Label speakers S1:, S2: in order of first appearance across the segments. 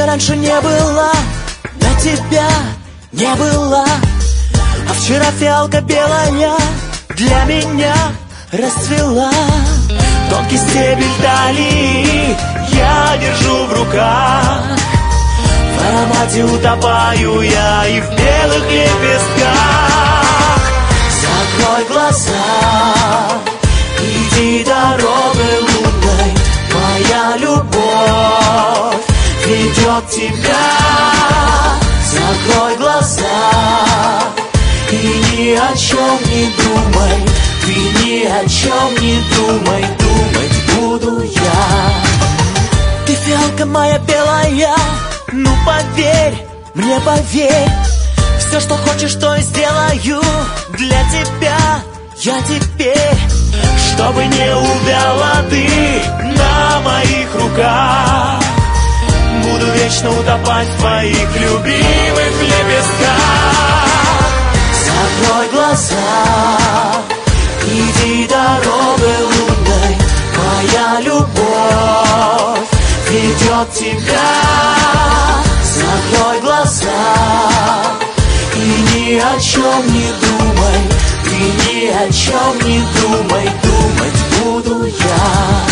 S1: меня раньше не было, до тебя не было. А вчера фиалка белая для меня расцвела. Тонкий стебель талии я держу в руках. В аромате утопаю я и в белых лепестках. Закрой глаза, иди дорогой лунной. Моя любовь ведет тебя. Закрой глаза и ни о чем не думай. Ты ни о чем не думай, думать буду я. Ты фиалка моя белая, ну поверь, мне поверь. Все, что хочешь, то и сделаю для тебя. Я теперь, чтобы не увяла ты на моих руках, буду вечно утопать в твоих любимых лепестках. Закрой глаза, иди дорогой лунной. Моя любовь ведет тебя. Закрой глаза и ни о чем не думай. Ты ни о чем не думай, думать буду я.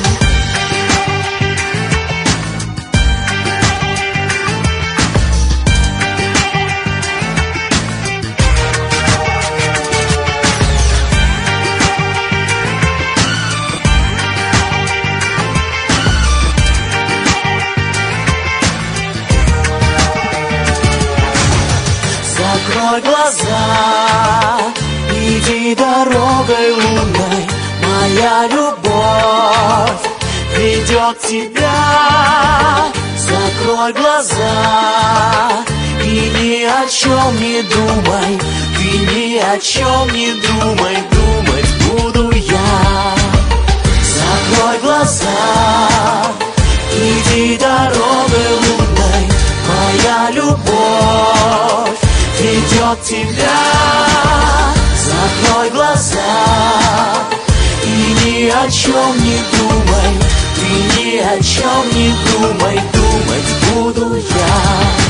S1: Закрой глаза, иди дорогой лунной. Моя любовь ведет тебя. Закрой глаза и ни о чем не думай. Ты ни о чем не думай, думать буду я. Закрой глаза, иди дорогой лунной. Моя любовь ведет тебя. Закрой глаза и ни о чем не думай. Ты ни о чем не думай, думать буду я.